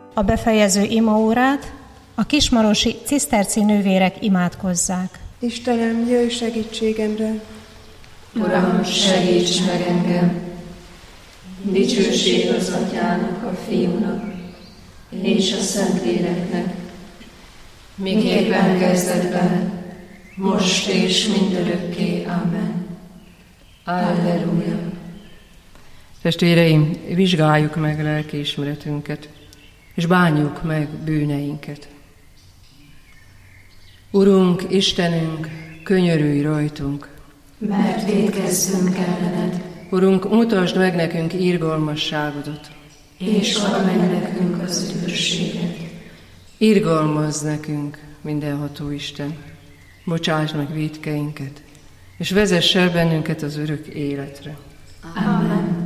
A befejező imaórát a kismarosi ciszterci nővérek imádkozzák. Istenem, jöjj segítségemre! Uram, segíts meg engem! Dicsőség az Atyának, a Fiúnak és a Szentléleknek, miképpen kezdetben, most és mindörökké. Amen. Alleluja. Testvéreim, vizsgáljuk meg lelkiismeretünket, és bánjuk meg bűneinket. Urunk, Istenünk, könyörülj rajtunk, mert vétkezzünk ellened. Urunk, mutasd meg nekünk irgalmasságodat, és add meg nekünk az üdvösséget. Irgalmazz nekünk, mindenható Isten, bocsáss meg vétkeinket, és vezess el bennünket az örök életre. Amen.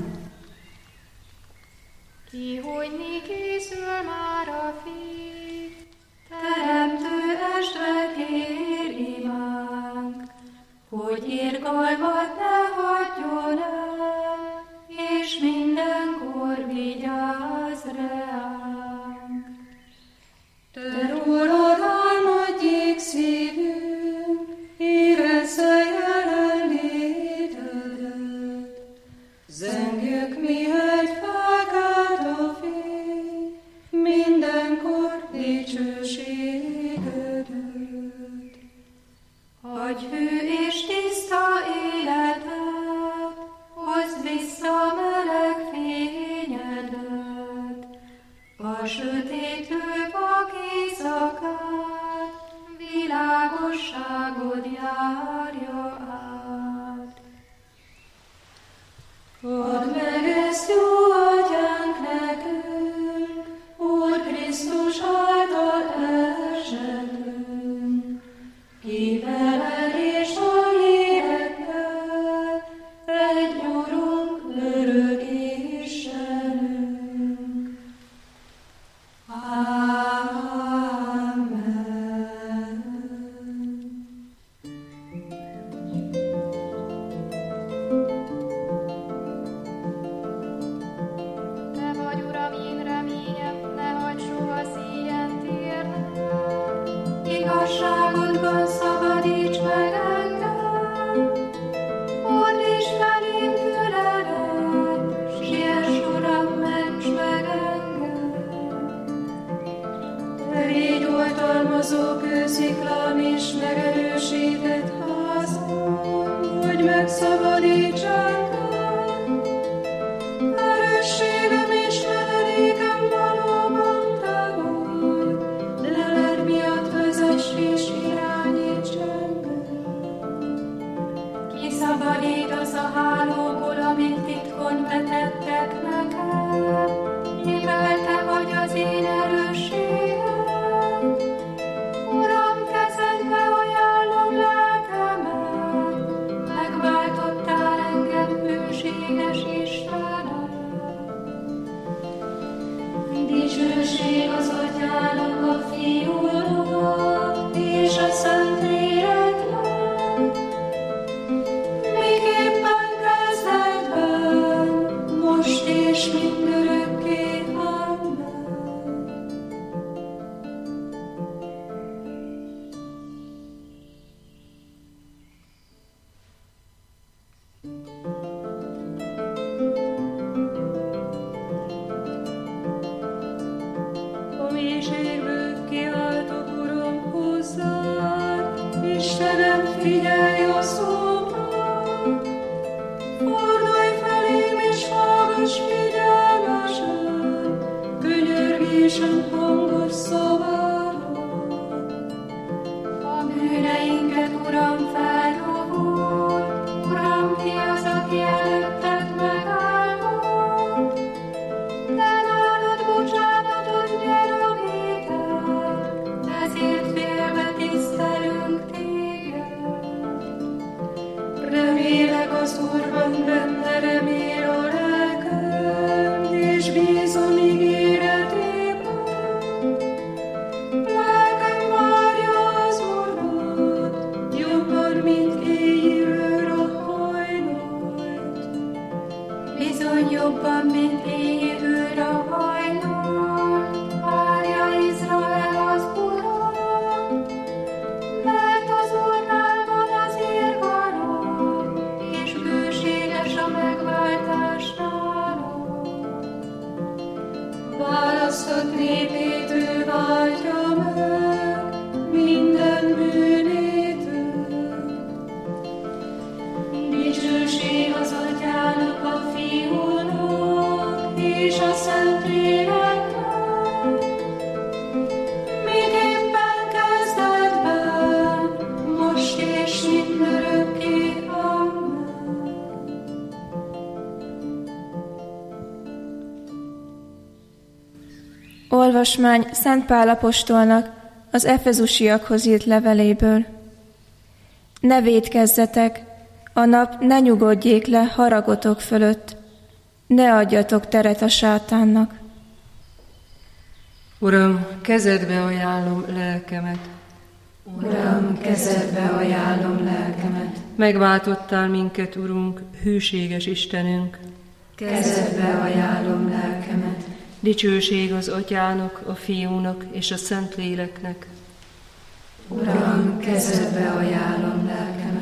Kihogyni készül már a Fiú, Teremtő estre kér imánk, hogy irgalmat ne hagyjon el, és mindenkor vigyázz ránk. Te rólad álmodjék szívünk, érezze jelenlétedet. Zengjük, mihegy felkelt a fény, mindenkor dicsőségedet. Adj hű és tiszta életet, hozd vissza meleg fényedet, a sötétő vak éjszakát, világosságod járja át. Add meg ezt, jó Atyánk, nekünk, Úr Krisztus által esetünk, ki veled és a lélekkel, egy Urunk, örök Istenünk. Amen. Te vagy, Uram, én reményem, ne hagyd soha szíjen térnem. Igazságodban szabadíts meg engem, fordíts felém füledet, siess, Uram, ments meg engem. Te légy oltalmazó kősziklám és megerősített házam, hogy megszabadíts engem. Erősségem és menedékem valóban te vagy, leled miatt vezess és irányíts engem. Kiszabadítasz a hálóból, amit titkon vetettek nekem, mivel te vagy az én erősségem. Uram, kezedbe ajánlom lelkemet, megváltottál engem, hűséges Istenem. Dicsőség az Atyának, a Fiúnak és a Szentléleknek, miképpen kezdetben, most és mindörökké. Amen. A mélységből kiáltó választott népét ő váltja meg, minden bűnétől. Dicsőség az Atyának, a Fiúnak és a Szentléleknek, miképpen kezdetben, most és mindörökké. Amen. Olvasmány Szent Pál apostolnak az efezusiakhoz írt leveléből. Ne vétkezzetek, a nap ne nyugodjék le haragotok fölött, ne adjatok teret a sátánnak. Uram, kezedbe ajánlom lelkemet. Uram, kezedbe ajánlom lelkemet. Megváltottál minket, Urunk, hűséges Istenünk. Kezedbe ajánlom lelkemet. Dicsőség az Atyának, a Fiúnak és a Szentléleknek. Uram, kezedbe ajánlom lelkemet.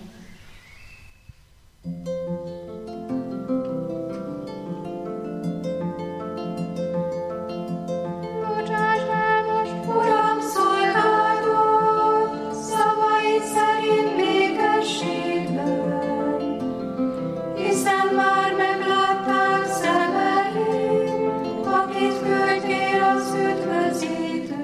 Bocsáss el most, Uram, szolgálatot szavaid szerint békességben, hiszen már megláttál szemeim, akit küldtél az üdvözítőt.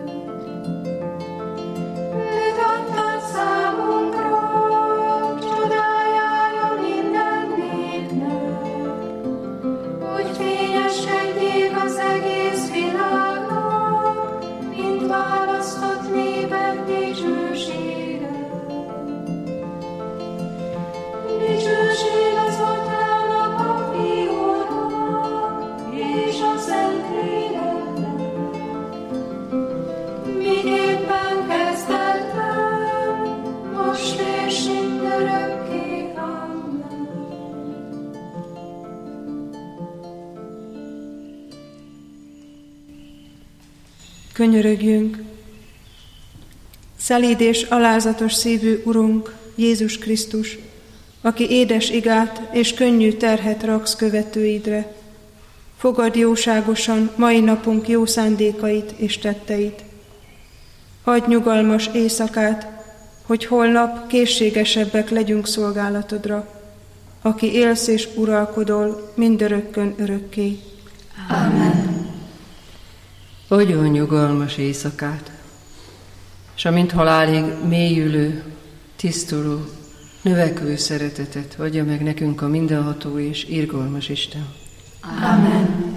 Őt adtad számunkra, csodájára minden népnek, hogy fényeskedjék az egész világnak, mint választott népek dicsősége. Dicsőség az Atyának, a Fiúnak és a Szentléleknek, miképpen kezdetben, most és mindörökké. Amen. Könyörögjünk! Szelíd és alázatos szívű Urunk, Jézus Krisztus, aki édes igát és könnyű terhet raksz követőidre, fogadd jóságosan mai napunk jó szándékait és tetteit. Adj nyugalmas éjszakát, hogy holnap készségesebbek legyünk szolgálatodra, aki élsz és uralkodol mindörökkön örökké. Amen. Adjon nyugalmas éjszakát, és amint halálig mélyülő, tisztuló, növekvő szeretetet adja meg nekünk a mindenható és irgalmas Isten. Amen.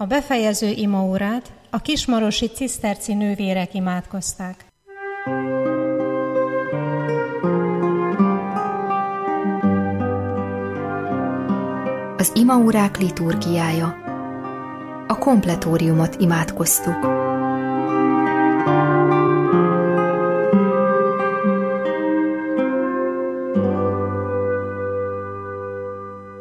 A befejező imaórát a kismarosi ciszterci nővérek imádkozták. Az imaórák liturgiája. A kompletóriumot imádkoztuk.